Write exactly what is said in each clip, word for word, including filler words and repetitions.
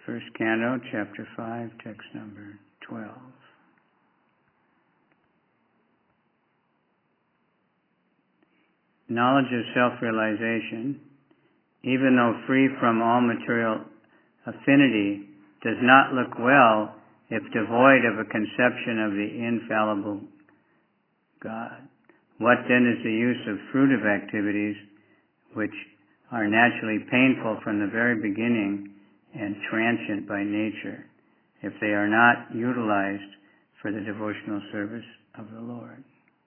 First Canto, Chapter five, text number twelve. Knowledge of self-realization, even though free from all material affinity, does not look well if devoid of a conception of the infallible God. What then is the use of fruitive activities which are naturally painful from the very beginning and transient by nature, if they are not utilized for the devotional service of the Lord?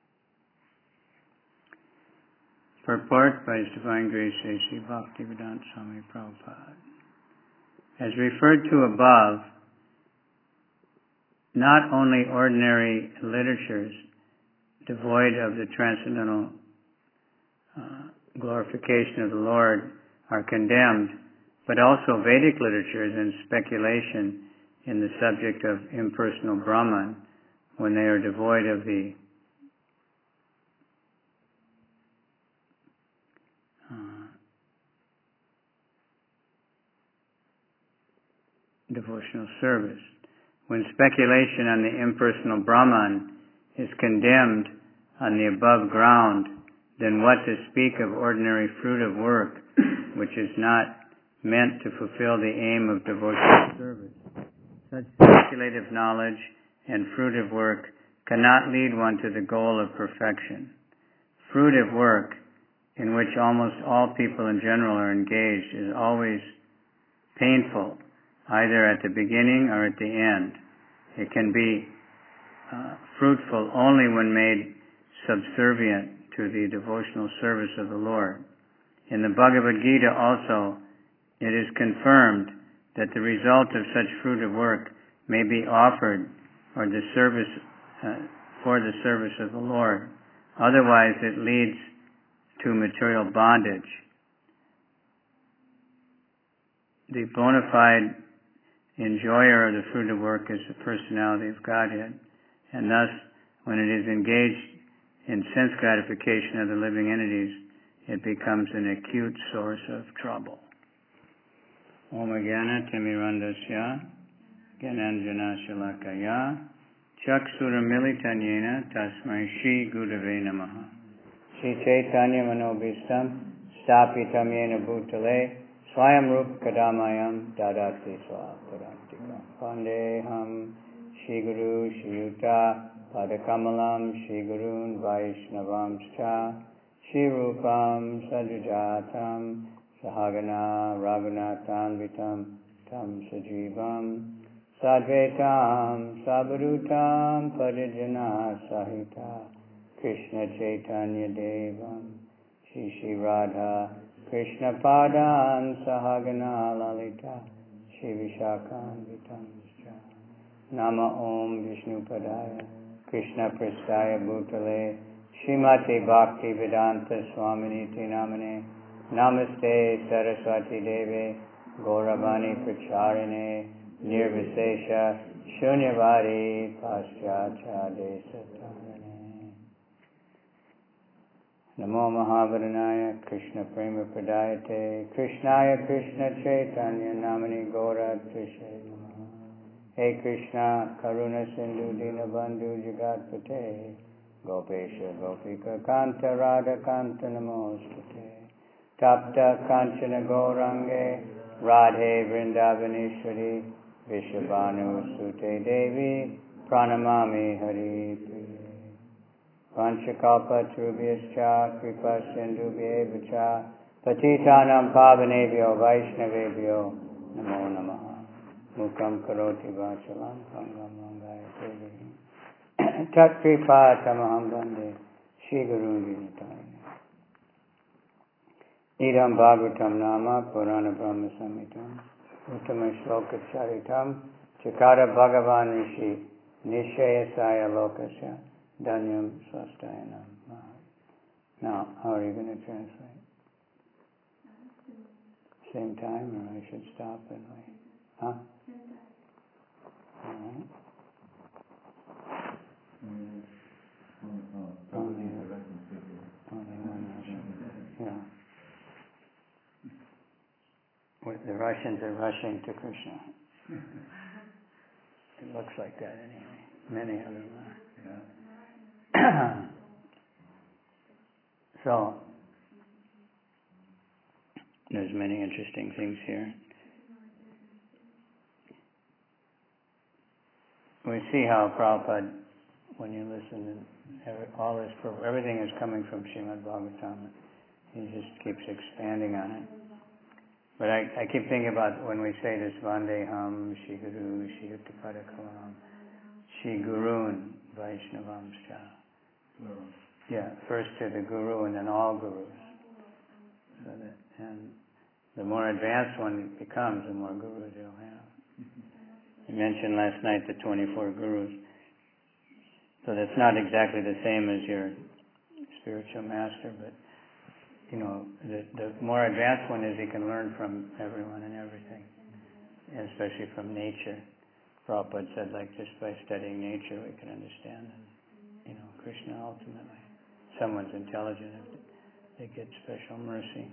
Purport by His Divine Grace A C Bhaktivedanta Swami Prabhupada. As referred to above, not only ordinary literatures devoid of the transcendental uh, glorification of the Lord are condemned, but also Vedic literatures and speculation in the subject of impersonal Brahman, when they are devoid of the uh, devotional service. When speculation on the impersonal Brahman is condemned on the above ground, then what to speak of ordinary fruitive work, which is not meant to fulfill the aim of devotional service? Such speculative knowledge and fruitive work cannot lead one to the goal of perfection. Fruitive work, in which almost all people in general are engaged, is always painful, either at the beginning or at the end. It can be uh, fruitful only when made subservient to the devotional service of the Lord. In the Bhagavad Gita also, it is confirmed that the result of such fruitive work may be offered or the service uh, for the service of the Lord. Otherwise, it leads to material bondage. The bona fide enjoyer of the fruitive work is the personality of Godhead, and thus, when it is engaged in sense gratification of the living entities, it becomes an acute source of trouble. Om Jnana Timirandasya Gyananjana Shalakaya Chakshura Militanyena Tasmai Shri Gurave Namaha. Shri Chaitanya Manobhistam Stapitam Yena Bhutale Swayam Rup Kadamayam Dadati Swaparantika. Vandeham Shri Guru Shri Yuta Padakamalam Shri Gurun Vaishnavamscha Shri Rupam Sajujatam Sahagana Raghunathanvitam Tam Sajivam Sadvetam Sabarutam Parijana Sahita Krishna Chaitanya Devam Shri Shri Radha Krishna Padan Sahagana Lalita Shri Vishakhanvitam Nama Om Vishnu Padaya Krishna Prastaya Bhutale Srimati Bhakti Vedanta Swaminiti Namane Namaste Saraswati Deve Gauravani Pracharine Nirvisesha Shunyavadi Paschatya Desatarane. Namo Mahavadhanaya Krishna Prema Pradayate Krishnaya Krishna Chaitanya Namani Gaura Krishe Namaha. Hey Krishna Karuna Sindhu Dinabandhu Jagatpate Gopesha Gopika Kanta Radha Kanta Namostate Tapta Kanchana Gaurange Radhe Vrindavaneshwari Vishabhanu Sute Devi Pranamami Hari Priye Vanchakalpa Trubhyascha Kripa Sindhubhyevacha Patitanam Pavanebhyo Vaishnavebhyo Namo Namaha. Mukam Karoti Vachalam Pangam Langaya Tevi Tat Kripa Tamaham Bande Shri Guru Vinitaya. Idam Bhagavatam Nama Purana Brahma Samhitam Uttama Shloka Charitam Chakara Bhagavan Rishi Nishayasaya Lokasya Dhanyam Swastayanam. Now, how are you going to translate? Same time, or I should stop and wait? Huh? All right. Only, only one Russian. Yeah. The Russians are rushing to Krishna. It looks like that anyway. Many of them are. Yeah. So, there's many interesting things here. We see how Prabhupada, when you listen, to every, all this, everything is coming from Srimad Bhagavatam. He just keeps expanding on it. But I, I keep thinking about when we say this, Vandeham, Shri Guru, Shri Uttapadakamam, Shri Gurun, Vaishnavamscha. Yeah, first to the Guru and then all Gurus. So that, and the more advanced one becomes, the more Gurus you'll have. You mentioned last night the twenty-four Gurus. So that's not exactly the same as your spiritual master, but you know, the, the more advanced one is he can learn from everyone and everything, and especially from nature. Prabhupada said, like, just by studying nature we can understand, and, you know, Krishna ultimately. Someone's intelligent, they get special mercy.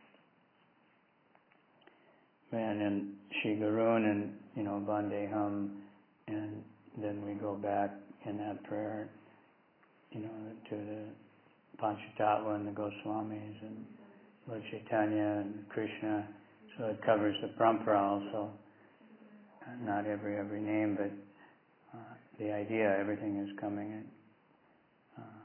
And then Shri Gurun and, you know, Vandeham, and then we go back in that prayer, you know, to the Panchatattva and the Goswamis and Lord Chaitanya and Krishna. So it covers the Parampara also. Uh, not every every name, but uh, the idea, everything is coming in. Uh,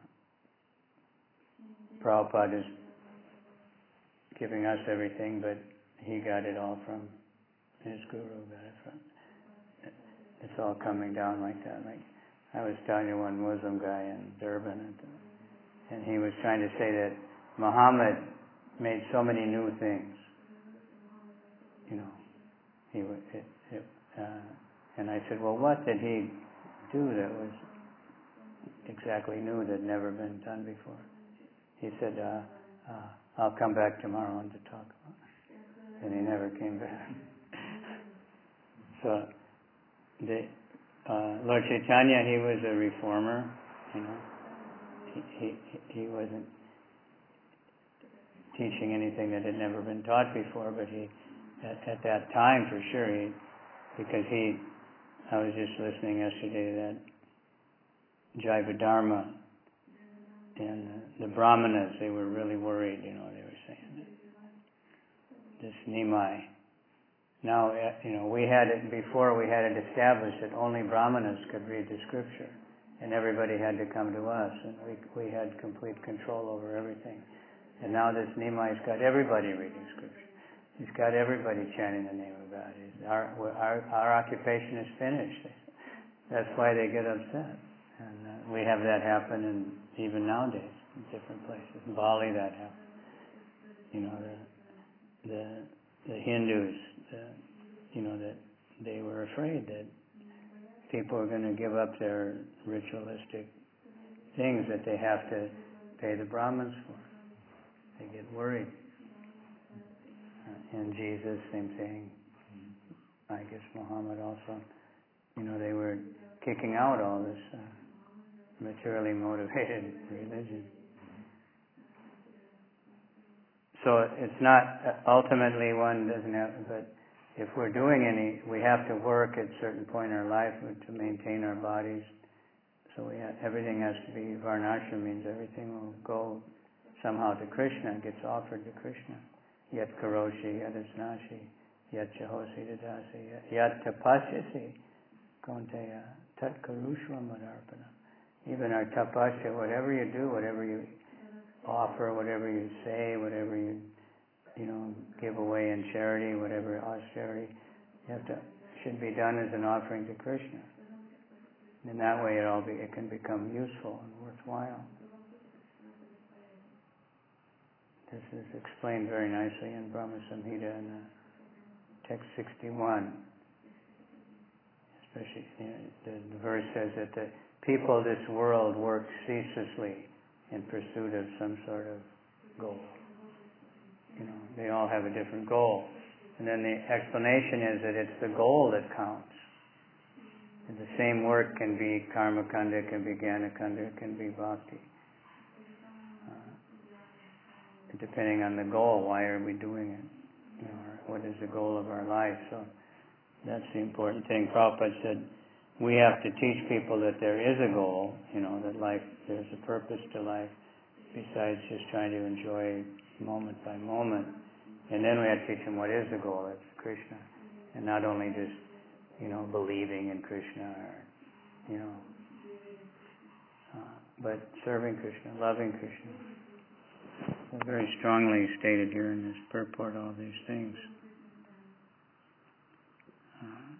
Prabhupada is giving us everything, but he got it all from his guru, got it from. It's all coming down like that. Like I was telling you, one Muslim guy in Durban, and, and he was trying to say that Muhammad made so many new things. You know, he would. It, it, uh, and I said, well, what did he do that was exactly new, that had never been done before? He said, uh, uh, I'll come back tomorrow and to talk about it. And he never came back. So, the, uh, Lord Chaitanya, he was a reformer, you know. He, he, he wasn't teaching anything that had never been taught before, but he, at, at that time, for sure, he, because he, I was just listening yesterday to that Jaiva Dharma, and uh, the Brahmanas, they were really worried, you know, they were saying, this Nimai. Now, uh, you know, we had it, before we had it established that only Brahmanas could read the scripture, and everybody had to come to us, and we we had complete control over everything. And now this Nimai's got everybody reading scripture. He's got everybody chanting the name of God. He's, our, our, our occupation is finished. That's why they get upset. And uh, we have that happen in, even nowadays in different places. In Bali that happens. You know, the the, the Hindus, the, you know, that they were afraid that people are going to give up their ritualistic things that they have to pay the Brahmins for. They get worried. Uh, and Jesus, same thing. I guess Muhammad also. You know, they were kicking out all this uh, materially motivated religion. So it's not, ultimately one doesn't have, but if we're doing any, we have to work at a certain point in our life to maintain our bodies. So we have, everything has to be, Varnashram means everything will go somehow to Krishna, gets offered to Krishna. Yat karoshi, yat asnashi, yat chahosi dadasi, yat tapasyasi, konteya, tat karushva madarpana. Even our tapasya, whatever you do, whatever you offer, whatever you say, whatever you, you know, give away in charity, whatever austerity, you have to, should be done as an offering to Krishna. And that way it all be, it can become useful and worthwhile. This is explained very nicely in Brahma Samhita in uh, text sixty-one. Especially, you know, the, the verse says that the people of this world work ceaselessly in pursuit of some sort of goal. You know, they all have a different goal. And then the explanation is that it's the goal that counts. And the same work can be karma kanda, it can be jnana kanda, it can be bhakti. Uh, depending on the goal, why are we doing it? You know, or what is the goal of our life? So That's the important thing. Prabhupada said, we have to teach people that there is a goal, you know, that life, there's a purpose to life, besides just trying to enjoy moment by moment. And then we have to teach them what is the goal, it's Krishna. And not only just, you know, believing in Krishna or, you know, uh, but serving Krishna, loving Krishna. So very strongly stated here in this purport, all these things. Uh,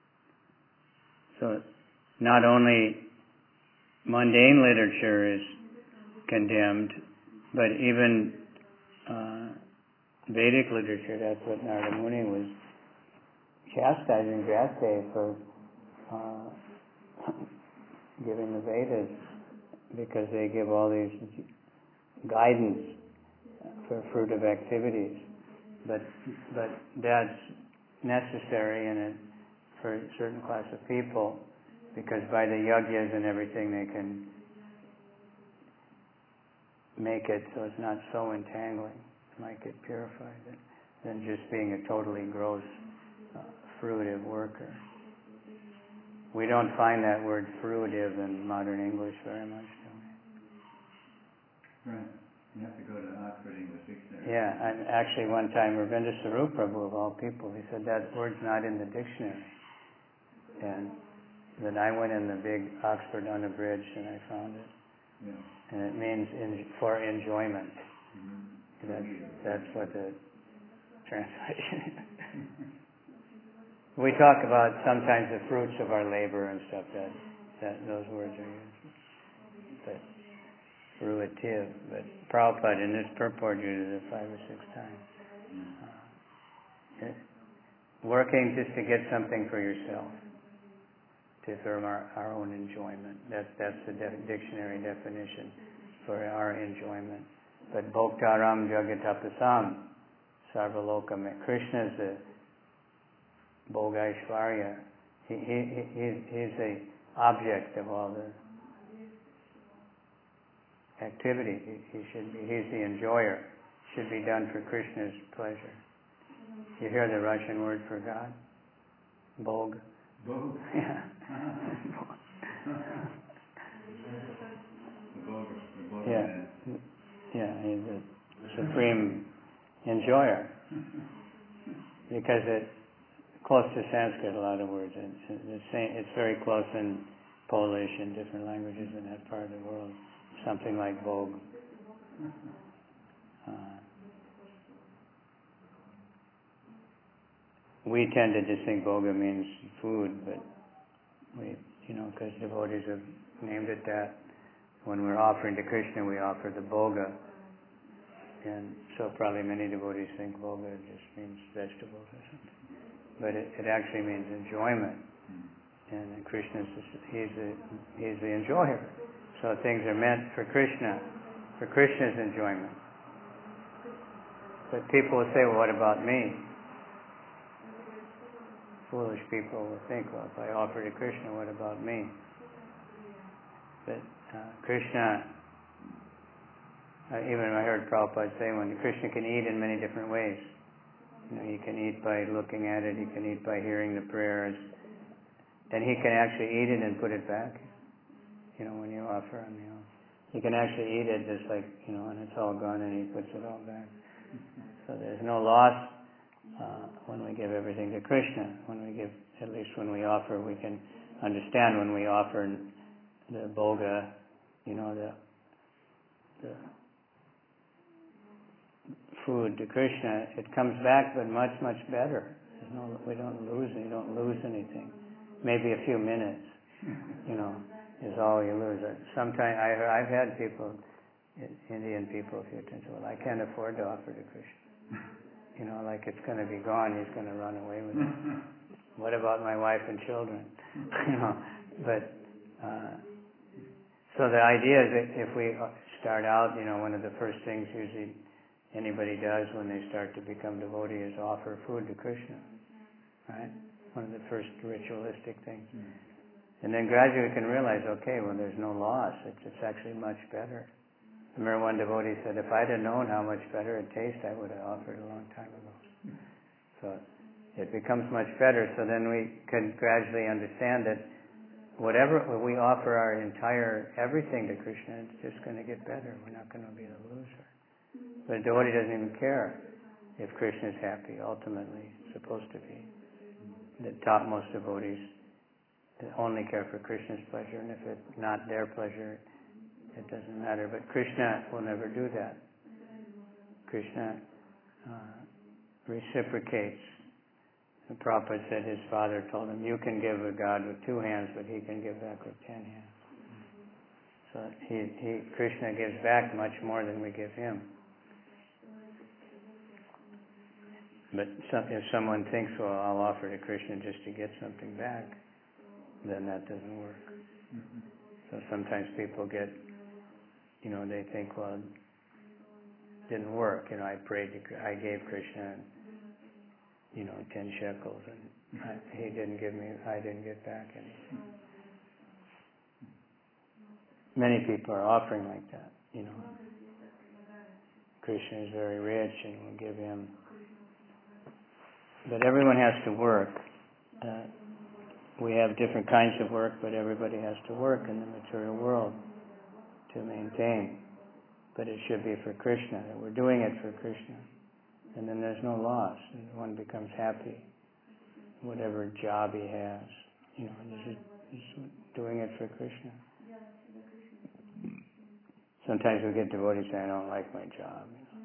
so not only mundane literature is condemned, but even uh, Vedic literature, that's what Narada Muni was chastising Vyasadeva for uh, giving the Vedas, because they give all these guidance for fruitive activities. But but that's necessary in it for a certain class of people, because by the yagyas and everything they can make it so it's not so entangling, might get purified, than just being a totally gross uh, fruitive worker. We don't find that word fruitive in modern English very much, do we? Right. You have to go to Oxford English Dictionary. Yeah, and actually one time Ravinda Sarup Prabhu, of all people, he said that word's not in the dictionary. And then I went in the big Oxford Unabridged and I found it. Yeah. And it means in, for enjoyment. Mm-hmm. That's, that's what the translation is. We talk about sometimes the fruits of our labor and stuff, that, that those words are used. But fruitive. But Prabhupada in this purport uses it five or six times. Uh, it, working just to get something for yourself, to for our, our own enjoyment. That's that's the de- dictionary definition for our enjoyment. But Bhoktaram Jagatapasam Sarvalokam. Krishna is the Bhogaishvarya. He, he, he, he's, he's the object of all the activity. He, he should be. He's the enjoyer. Should be done for Krishna's pleasure. You hear the Russian word for God? Bog. Bog. Yeah. The Bog. The Bog. Yeah. Yeah. He's the supreme enjoyer, because it's close to Sanskrit. A lot of words. It's, it's, it's very close in Polish and different languages in that part of the world. Something like Bog. Uh, we tend to just think Boga means food, but we, you know, because devotees have named it that. When we're offering to Krishna, we offer the Boga, and so probably many devotees think Boga just means vegetables or something. But it, it actually means enjoyment, and Krishna's he's the he's the enjoyer. So things are meant for Krishna, for Krishna's enjoyment. But people will say, well, what about me? Foolish people will think, well, if I offer to Krishna, what about me? But uh, Krishna, uh, even I heard Prabhupada say, when Krishna can eat in many different ways. You know, he can eat by looking at it, he can eat by hearing the prayers, then he can actually eat it and put it back. You know, when you offer him, you know, he can actually eat it just like, you know, and it's all gone and he puts it all back. So there's no loss uh, when we give everything to Krishna. When we give, at least when we offer, we can understand when we offer the Boga, you know, the, the food to Krishna, it comes back, but much, much better. There's no, we don't lose, you don't lose anything. Maybe a few minutes, you know, is all you lose. Sometimes I, I've had people, Indian people, a few times, well, I can't afford to offer to Krishna. You know, like it's going to be gone, he's going to run away with it. What about my wife and children? You know, but uh, so the idea is that if we start out, you know, one of the first things usually anybody does when they start to become devotee is offer food to Krishna, right? One of the first ritualistic things. And then gradually we can realize, okay, well, there's no loss. It's, it's actually much better. I remember one devotee said, if I'd have known how much better it tastes, I would have offered a long time ago. So it becomes much better. So then we can gradually understand that whatever we offer our entire everything to Krishna, it's just going to get better. We're not going to be the loser. But a devotee doesn't even care if Krishna is happy. Ultimately, it's supposed to be. The topmost devotees only care for Krishna's pleasure, and if it's not their pleasure, it doesn't matter. But Krishna will never do that. Krishna uh, reciprocates. The Prabhupada said his father told him, you can give a God with two hands, but he can give back with ten hands. So he, he, Krishna gives back much more than we give him. But some, if someone thinks, well, I'll offer to Krishna just to get something back, then that doesn't work. Mm-hmm. So sometimes people get, you know, they think, well, it didn't work. You know, I prayed, to, I gave Krishna, you know, ten shekels, and I, he didn't give me, I didn't get back anything. Many people are offering like that, you know. Krishna is very rich and we'll give him. But everyone has to work. Uh, we have different kinds of work, but everybody has to work in the material world to maintain. But it should be for Krishna, that we're doing it for Krishna. And then there's no loss. And one becomes happy, whatever job he has. You know, he's just doing it for Krishna. Sometimes we get devotees saying, I don't like my job. You know?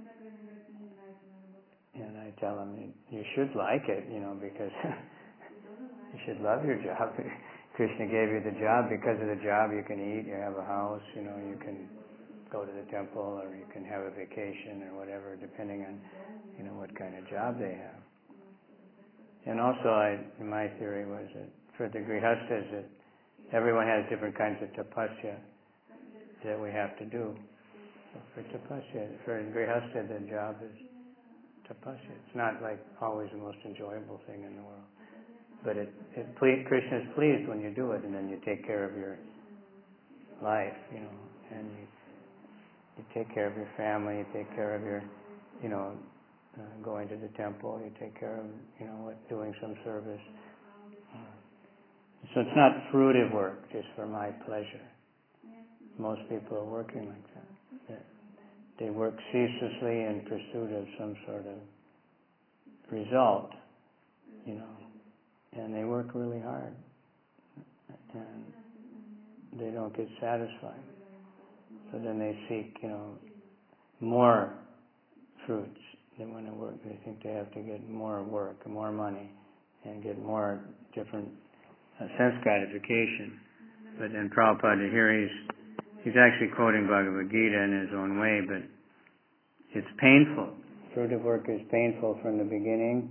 And I tell them, you should like it, you know, because you should love your job. Krishna gave you the job. Because of the job you can eat, you have a house, you know, you can go to the temple, or you can have a vacation or whatever, depending on, you know, what kind of job they have. And also, I, my theory was that for the grihastas, that everyone has different kinds of tapasya that we have to do. So for tapasya, for grihasta, the job is tapasya. It's not like always the most enjoyable thing in the world. But it, it ple- Krishna is pleased when you do it, and then you take care of your life, you know, and you, you take care of your family, you take care of your, you know, uh, going to the temple, you take care of, you know, what, doing some service. Uh, so it's not fruitive work just for my pleasure. Most people are working like that. They work ceaselessly in pursuit of some sort of result, you know, and they work really hard, and they don't get satisfied. So then they seek, you know, more fruits. They want to work. They think they have to get more work, more money, and get more different uh, sense gratification. But then Prabhupada here, he's He's actually quoting Bhagavad Gita in his own way, but it's painful. Fruitive work is painful from the beginning,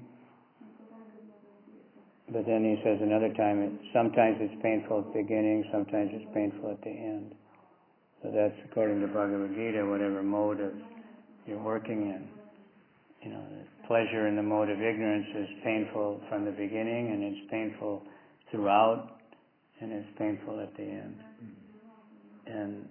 but then he says another time, it, sometimes it's painful at the beginning, sometimes it's painful at the end. So that's according to Bhagavad Gita, whatever mode of you're working in. You know, the pleasure in the mode of ignorance is painful from the beginning, and it's painful throughout, and it's painful at the end. And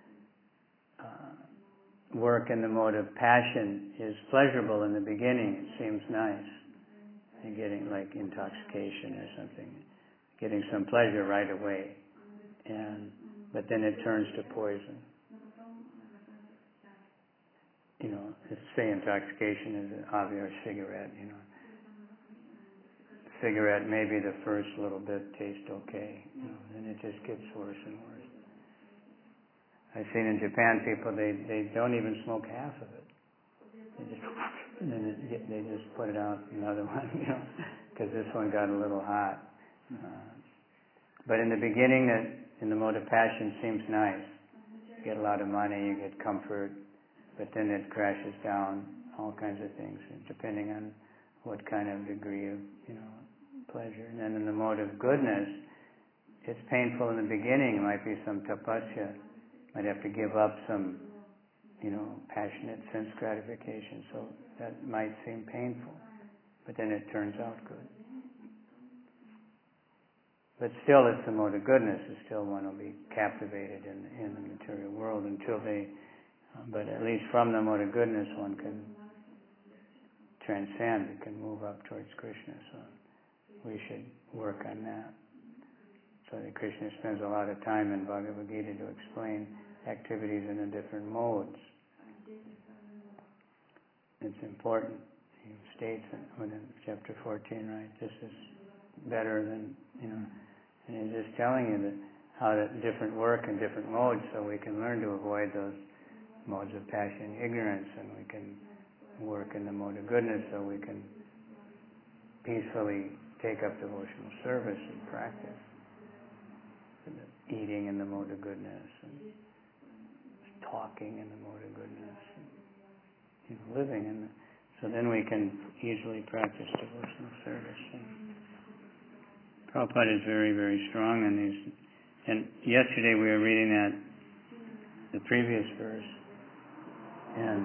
uh, work in the mode of passion is pleasurable in the beginning. It seems nice. And getting like intoxication or something. Getting some pleasure right away. And but then it turns to poison. You know, say intoxication is an obvious cigarette, you know. Cigarette, maybe the first little bit tastes okay. You know, then it just gets worse and worse. I've seen in Japan people, they, they don't even smoke half of it. They just, and then it, they just put it out another one, you know, because this one got a little hot. Uh, but in the beginning, that in the mode of passion seems nice. You get a lot of money, you get comfort, but then it crashes down, all kinds of things, depending on what kind of degree of, you know, pleasure. And then in the mode of goodness, it's painful in the beginning. It might be some tapasya. Might have to give up some, you know, passionate sense gratification. So that might seem painful, but then it turns out good. But still, it's the mode of goodness. It's still one will be captivated in, in the material world until they, uh, but at least from the mode of goodness, one can transcend, we can move up towards Krishna. So we should work on that. So that Krishna spends a lot of time in Bhagavad Gita to explain activities in the different modes. It's important. He states within chapter fourteen, right? This is better than, you know, and he's just telling you that how to different work in different modes, so we can learn to avoid those modes of passion and ignorance, and we can work in the mode of goodness, so we can peacefully take up devotional service and practice. Eating in the mode of goodness, and talking in the mode of goodness, and, you know, living in the, so then we can easily practice devotional service. And Prabhupada is very, very strong in these. And yesterday we were reading that, the previous verse, and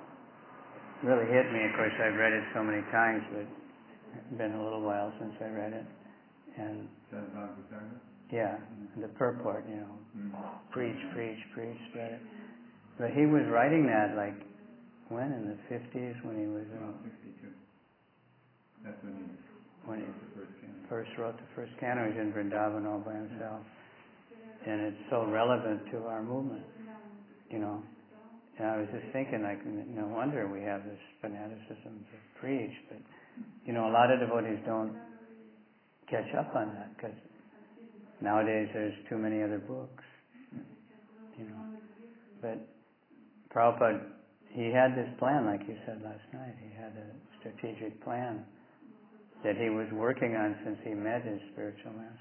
it really hit me. Of course, I've read it so many times, but it's been a little while since I read it. And yeah, the purport, you know, mm-hmm. preach, preach, preach, spread it. But he was writing that like when, in the fifties, when he was in... Oh, sixty-two. That's when he, when he the first, first wrote the first canon. He was in Vrindavan all by himself. And it's so relevant to our movement, you know. And I was just thinking, like, no wonder we have this fanaticism to preach. But, you know, a lot of devotees don't catch up on that, because nowadays there's too many other books, you know. But Prabhupada, he had this plan, like you said last night. He had a strategic plan that he was working on since he met his spiritual master.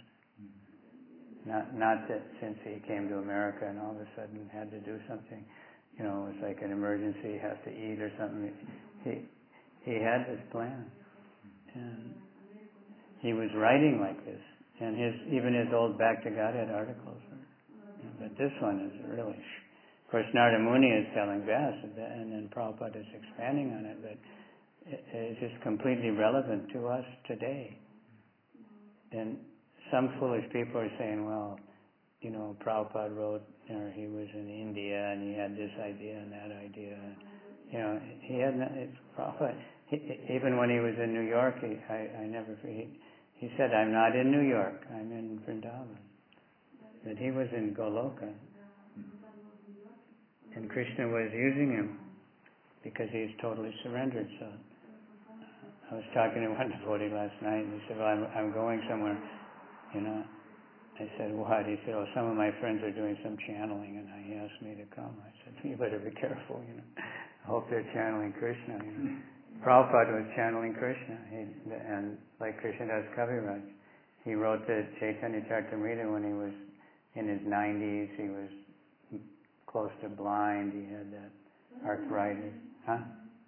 Not not that since he came to America and all of a sudden had to do something, you know, it's like an emergency, he has to eat or something. He he had this plan, and he was writing like this. And his even his old Back to Godhead articles. But this one is really... Of course, Narada Muni is telling Vyas, and then Prabhupada is expanding on it, but it, it's just completely relevant to us today. And some foolish people are saying, well, you know, Prabhupada wrote, or he was in India, and he had this idea and that idea. You know, he had... It's Prabhupada... He, even when he was in New York, he, I, I never... He, He said, I'm not in New York, I'm in Vrindavan. But he was in Goloka. And Krishna was using him because he's totally surrendered. So I was talking to one devotee last night, and he said, well, I'm, I'm going somewhere, you know. I said, what? He said, oh, some of my friends are doing some channeling, and he asked me to come. I said, you better be careful, you know. I hope they're channeling Krishna, you know. Prabhupada was channeling Krishna, he, and like Krishnadas Kaviraj, he wrote the Chaitanya Charitamrita when he was in his nineties. He was close to blind. He had that arthritis. Huh?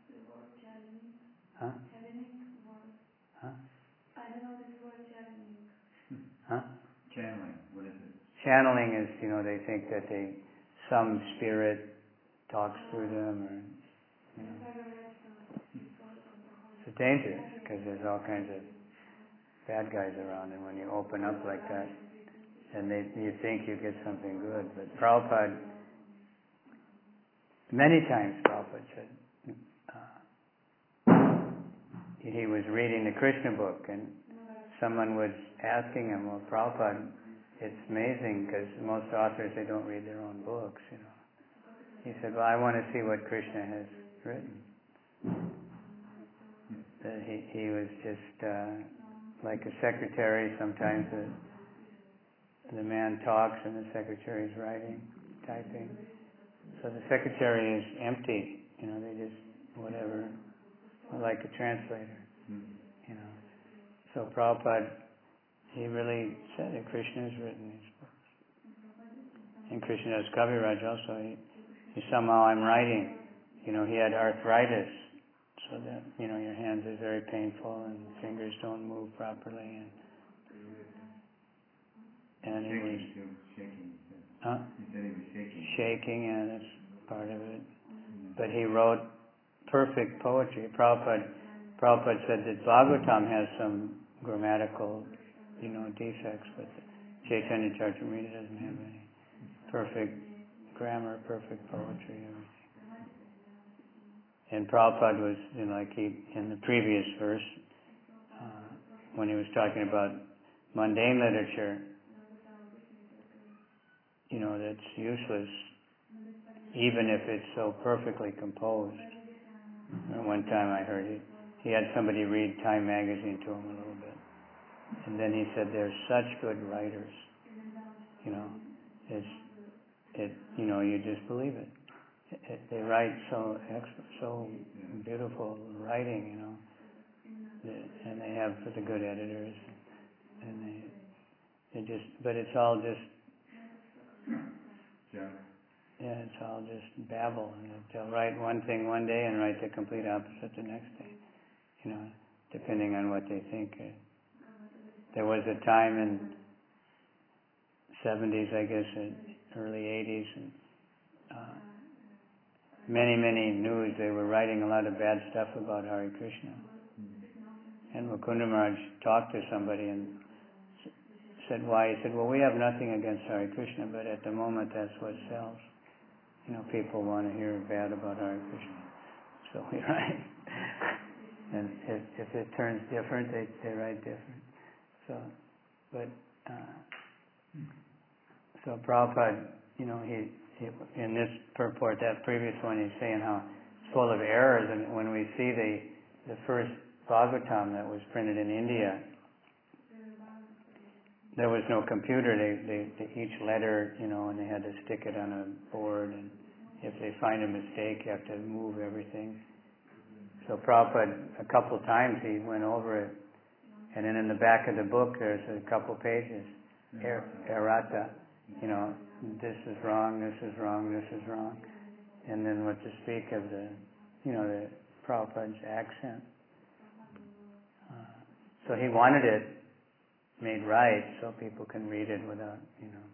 Huh? Huh? Huh? Channeling. What is it? Channeling is, you know, they think that they some spirit talks through them, or you know. It's dangerous because there's all kinds of bad guys around, and when you open up like that, and they, you think you get something good. But Prabhupada, many times Prabhupada said, uh, he was reading the Krishna book, and someone was asking him, well, Prabhupada, it's amazing because most authors, they don't read their own books, you know. He said, well, I want to see what Krishna has written. That he, he was just uh, like a secretary. Sometimes the, the man talks and the secretary is writing, typing. So the secretary is empty, you know, they just, whatever, like a translator, you know. So Prabhupada, he really said that Krishna has written these books. And Krishnadas Kaviraj also, he, he somehow, I'm writing, you know, he had arthritis, so that, you know, your hands are very painful and fingers don't move properly. And, and he was... Shaking. Huh? He said he was shaking. Shaking, yeah, that's part of it. Mm-hmm. But he wrote perfect poetry. Prabhupada, Prabhupada said that Bhagavatam has some grammatical, you know, defects, but Chaitanya Charitamrita doesn't have any. Perfect grammar, perfect poetry, everything. And Prabhupada was, you know, like he, in the previous verse, uh, when he was talking about mundane literature, you know, that's useless, even if it's so perfectly composed. And one time I heard he, he had somebody read Time magazine to him a little bit. And then he said, "They're such good writers." You know, it's, it, you know, you just believe it. it, it they write so ex- so beautiful writing, you know, the, and they have the good editors, and they, they just, but it's all just, Yeah. yeah, it's all just babble. And they'll write one thing one day and write the complete opposite the next day, you know, depending on what they think. There was a time in seventies, I guess, and early eighties, and uh, many, many news, they were writing a lot of bad stuff about Hare Krishna. And Mukunda Maharaj talked to somebody and s- said, why? He said, well, we have nothing against Hare Krishna, but at the moment that's what sells. You know, people want to hear bad about Hare Krishna. So we write. And if, if it turns different, they, they write different. So, but, uh, so Prabhupada, you know, he, he, in this purport, that previous one, he's saying how it's full of errors, and when we see the, the first Bhagavatam that was printed in India, there was no computer. They, they, they each letter, you know, and they had to stick it on a board, and if they find a mistake, you have to move everything. So Prabhupada, a couple times he went over it, and then in the back of the book there's a couple pages, er, errata, you know, this is wrong, this is wrong, this is wrong. And then what to speak of the, you know, the Prabhupada's accent. Uh, so he wanted it made right so people can read it without, you know,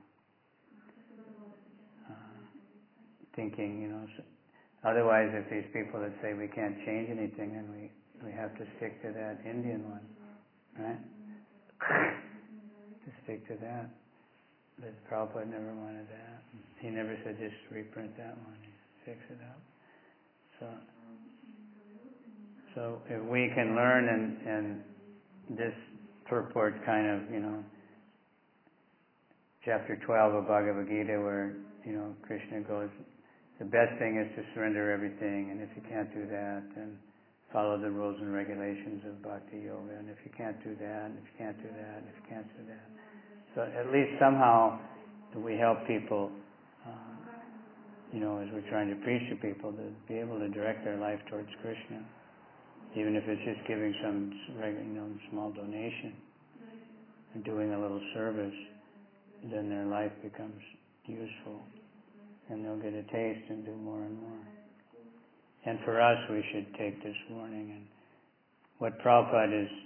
uh, thinking, you know. So otherwise, if these people that say we can't change anything, then we, we have to stick to that Indian one, right? To stick to that. But Prabhupada never wanted that. He never said just reprint that one, fix it up. So, so if we can learn and, and this purport kind of, you know, chapter twelve of Bhagavad Gita where, you know, Krishna goes, the best thing is to surrender everything, and if you can't do that, then follow the rules and regulations of Bhakti Yoga, and if you can't do that, and if you can't do that, and if you can't do that. So at least somehow we help people, um, you know, as we're trying to preach to people, to be able to direct their life towards Krishna, even if it's just giving some, you know, small donation and doing a little service, then their life becomes useful, and they'll get a taste and do more and more. And for us, we should take this warning, and what Prabhupada is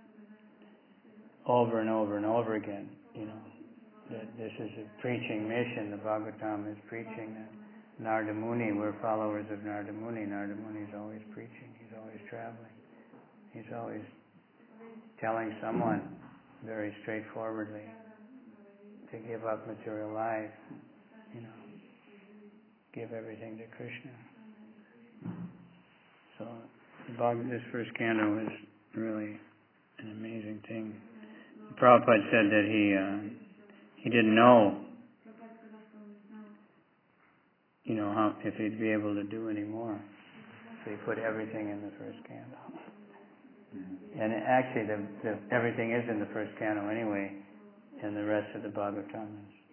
over and over and over again, you know, that this is a preaching mission. The Bhagavatam is preaching. That Narada Muni, we're followers of Narada Muni. Narada Muni is always preaching. He's always traveling. He's always telling someone very straightforwardly to give up material life, you know, give everything to Krishna. So this first canto is really an amazing thing. Prabhupada said that he uh, he didn't know, you know, how if he'd be able to do any more. So he put everything in the first canto. And actually, the, the, everything is in the first canto anyway, and the rest of the Bhagavatam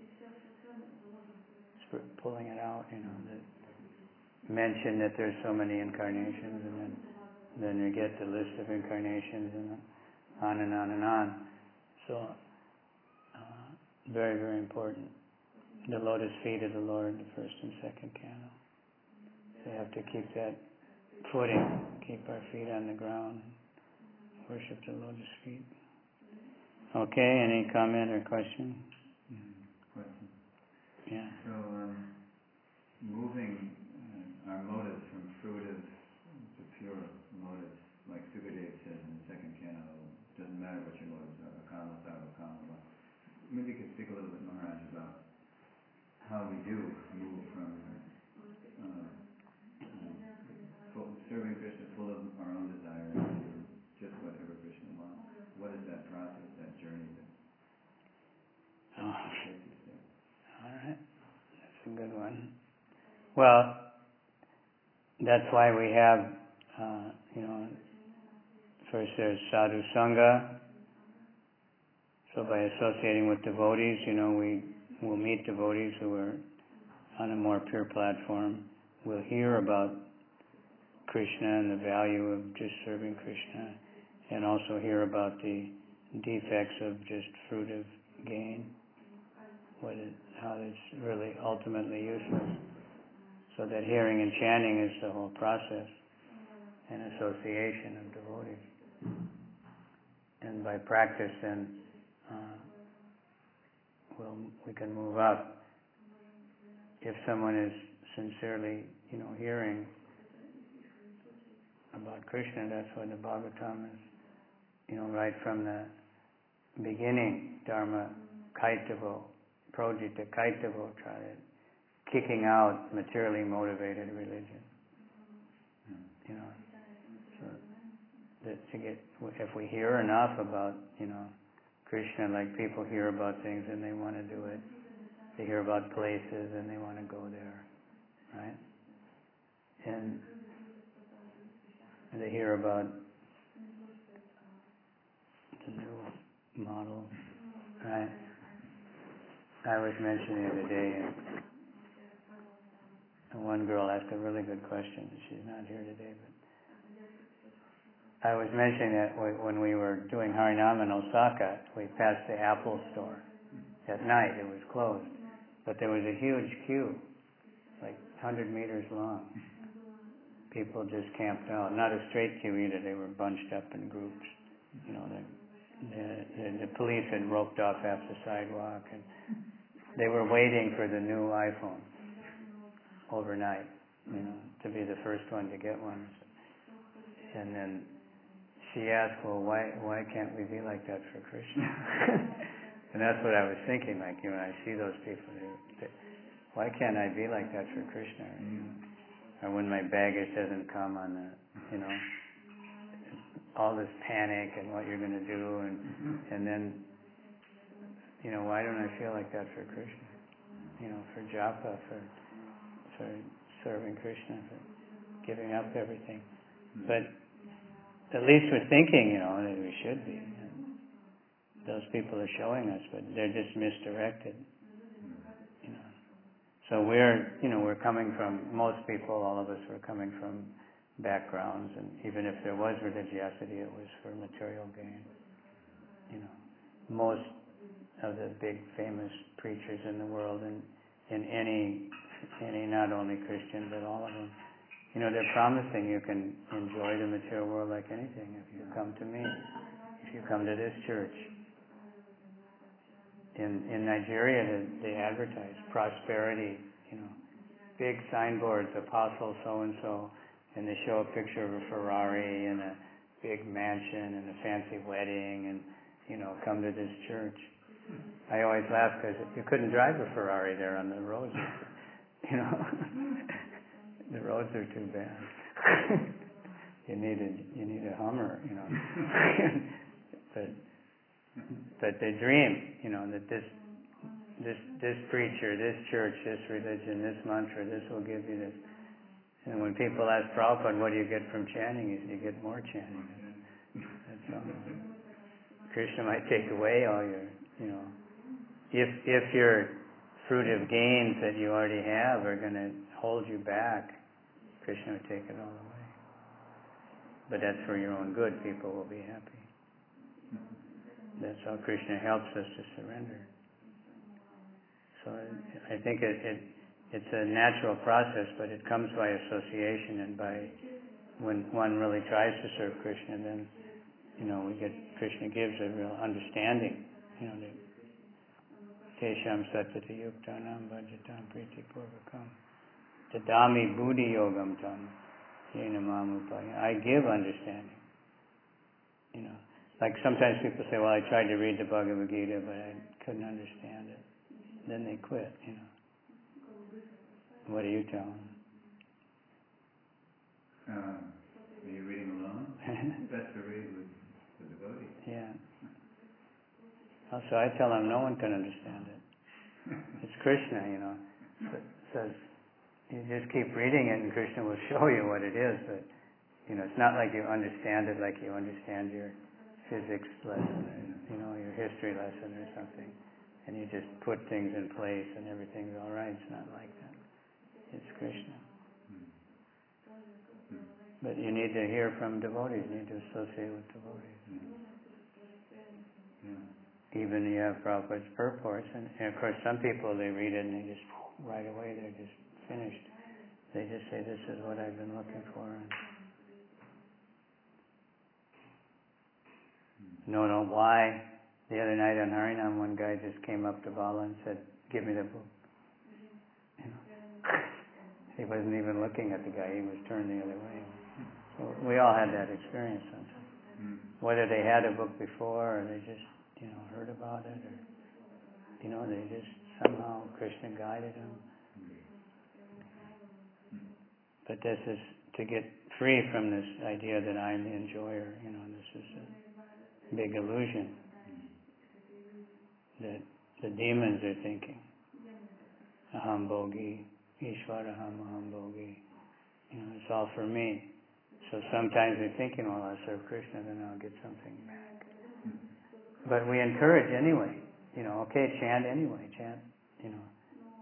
is pulling it out, you know, the, mention that there's so many incarnations, and then then you get the list of incarnations, and on and on and on. So, uh, very, very important. The lotus feet of the Lord, the first and second canto. So you have to keep that footing, keep our feet on the ground, worship the lotus feet. Okay, any comment or question? Mm, question. Yeah. So, um, moving uh, our motives from fruitive to pure motives, like Sukadev says in the second canto, doesn't matter what your motives are, Akama, Sarvakama. Maybe you could speak a little bit, Maharaj, about how we do move from uh, uh, Well, that's why we have, uh, you know, first there's sadhu sangha. So by associating with devotees, you know, we will meet devotees who are on a more pure platform. We'll hear about Krishna and the value of just serving Krishna, and also hear about the defects of just fruitive gain, what it, how it's really ultimately useless. So that hearing and chanting is the whole process, and association of devotees. And by practice, then uh, we'll, we can move up. If someone is sincerely, you know, hearing about Krishna, that's what the Bhagavatam is, you know, right from the beginning, Dharma Kaitavo, Projita Kaitavo, kicking out materially motivated religion. You know, so that to get, if we hear enough about, you know, Krishna, like people hear about things and they want to do it. They hear about places and they want to go there, right? And they hear about the new model, right? I was mentioning the other day, and one girl asked a really good question. She's not here today, but I was mentioning that when we were doing Harinam in Osaka, we passed the Apple store at night. It was closed, but there was a huge queue, like one hundred meters long. People just camped out. Not a straight queue either. They were bunched up in groups. You know, the, the, the, the police had roped off half the sidewalk, and they were waiting for the new iPhone overnight, you know, to be the first one to get one. And then she asked, well, why why can't we be like that for Krishna? And that's what I was thinking, like, you know, I see those people, they, they, why can't I be like that for Krishna? You know? Or when my baggage doesn't come on the, you know, all this panic and what you're going to do, and and then, you know, why don't I feel like that for Krishna? You know, for japa, for for serving Krishna, for giving up everything. But at least we're thinking, you know, that we should be. Those people are showing us, but they're just misdirected. You know, so we're, you know, we're coming from, most people, all of us were coming from backgrounds, and even if there was religiosity, it was for material gain. You know, most of the big famous preachers in the world, and in any, any not only Christian but all of them, you know, they're promising you can enjoy the material world like anything if you come to me, if you come to this church. In in Nigeria, they, they advertise prosperity, you know, big signboards, apostle so-and-so, and they show a picture of a Ferrari and a big mansion and a fancy wedding, and, you know, come to this church. I always laugh because you couldn't drive a Ferrari there on the roads, you know. The roads are too bad. you need a you need a Hummer, you know. but but they dream, you know, that this this this preacher, this church, this religion, this mantra, this will give you this. And when people ask Prabhupada, what do you get from chanting? He says, you get more chanting. That's all. Krishna might take away all your, you know, if if your fruitive gains that you already have are going to hold you back, Krishna would take it all away. But that's for your own good. People will be happy. That's how Krishna helps us to surrender. So I think it, it it's a natural process, but it comes by association, and by when one really tries to serve Krishna, then, you know, we get, Krishna gives a real understanding, you know, the Tesham Sattva Yuktanam Bhajatam Priti Purvakam Tadami Buddhi Yogam Tam Yena Mamupaya. I give understanding. You know, like sometimes people say, well, I tried to read the Bhagavad Gita, but I couldn't understand it. Then they quit, you know. What do you tell them? Uh, are you reading alone? Best to read with the devotee. Yeah. Also, I tell them no one can understand it. It's Krishna, you know. It says, you just keep reading it and Krishna will show you what it is, but you know, it's not like you understand it like you understand your physics lesson, or, you know, your history lesson or something, and you just put things in place and everything's all right. It's not like that. It's Krishna. But you need to hear from devotees. You need to associate with devotees. Yeah. Even you have Prabhupada's purports, and, and of course some people, they read it and they just, right away, they're just finished. They just say, this is what I've been looking for. And no, no, why? The other night on Harinam, one guy just came up to Bala and said, give me the book. You know? He wasn't even looking at the guy, he was turned the other way. So we all had that experience sometimes. Mm. Whether they had a book before, or they just, you know, heard about it, or, you know, they just, somehow Krishna guided them. Mm. But this is to get free from this idea that I'm the enjoyer, you know, this is a big illusion that the demons are thinking. Aham bhogi, Ishvaraham aham bhogi. You know, it's all for me. So sometimes they're thinking, well, I'll serve Krishna, then I'll get something back. But we encourage anyway. You know, okay, chant anyway, chant, you know.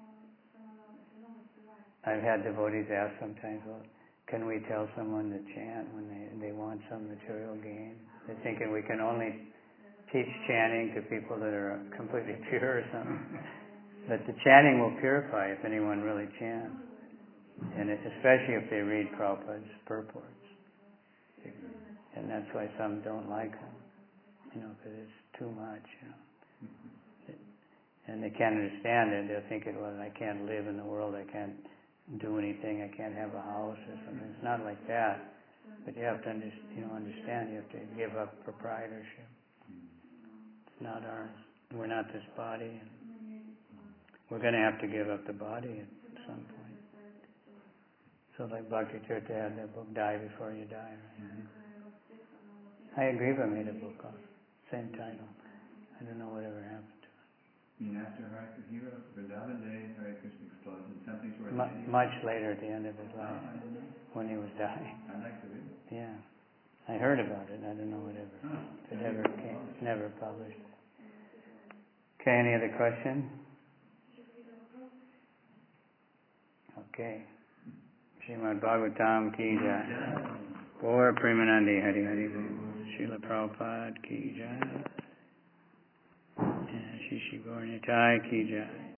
I've had devotees ask sometimes, well, can we tell someone to chant when they, they want some material gain? They're thinking we can only teach chanting to people that are completely pure or something. But the chanting will purify if anyone really chants. And it, especially if they read Prabhupada's purports. And that's why some don't like them, you know, because it's too much, you know. And they can't understand it. They'll think, well, I can't live in the world, I can't do anything, I can't have a house or something. It's not like that. But you have to, under, you know, understand. You have to give up proprietorship. It's not ours. We're not this body. We're going to have to give up the body at some point. So like Bhakti Tirtha had that book, Die Before You Die, right? Mm-hmm. I agree, but I made a book on it. Same title. I don't know whatever happened to it. I mean, after Hare Krishna, Vrindavan days, Hare Krishna explosion, something's worth M- much later at the end of his life, oh, when he was dying. I'd like to read it. Yeah. I heard about it. I don't know whatever. Oh, it never came, never published. Okay, any other question? Okay. Srimad Bhagavatam ki jai. Gaur Premanandi Hari Hari Bol. Srila Prabhupada ki jai. And Shri Shri Gaur Nitai ki jai.